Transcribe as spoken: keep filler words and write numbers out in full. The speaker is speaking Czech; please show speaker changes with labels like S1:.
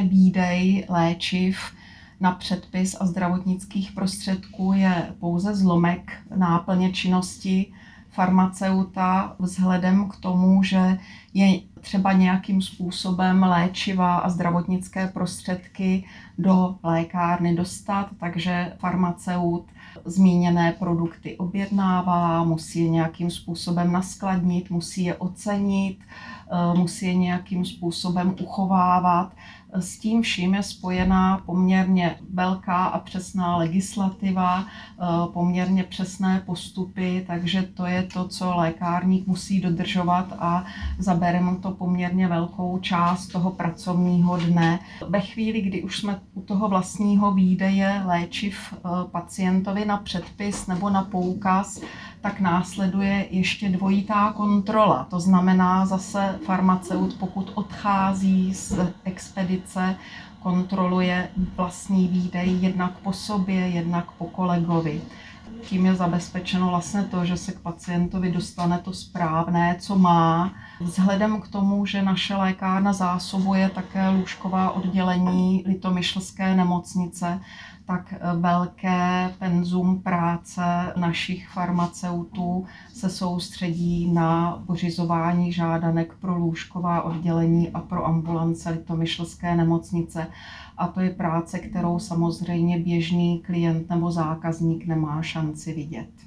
S1: výdej léčiv na předpis a zdravotnických prostředků je pouze zlomek náplně činnosti farmaceuta vzhledem k tomu, že je třeba nějakým způsobem léčiva a zdravotnické prostředky do lékárny dostat, takže farmaceut zmíněné produkty objednává, musí je nějakým způsobem naskladnit, musí je ocenit, musí je nějakým způsobem uchovávat. S tím vším je spojená poměrně velká a přesná legislativa, poměrně přesné postupy, takže to je to, co lékárník musí dodržovat a zabere mu to poměrně velkou část toho pracovního dne. Ve chvíli, kdy už jsme u toho vlastního výdeje léčiv pacientovi na předpis nebo na poukaz, tak následuje ještě dvojitá kontrola. To znamená zase farmaceut, pokud odchází z expedice, kontroluje vlastní výdej jednak po sobě, jednak po kolegovi. Tím je zabezpečeno vlastně to, že se k pacientovi dostane to správné, co má. Vzhledem k tomu, že naše lékárna zásobuje také lůžková oddělení Litomyšlské nemocnice, tak velké penzum práce našich farmaceutů se soustředí na pořizování žádanek pro lůžková oddělení a pro ambulance Litomyšlské nemocnice. A to je práce, kterou samozřejmě běžný klient nebo zákazník nemá šanci vidět.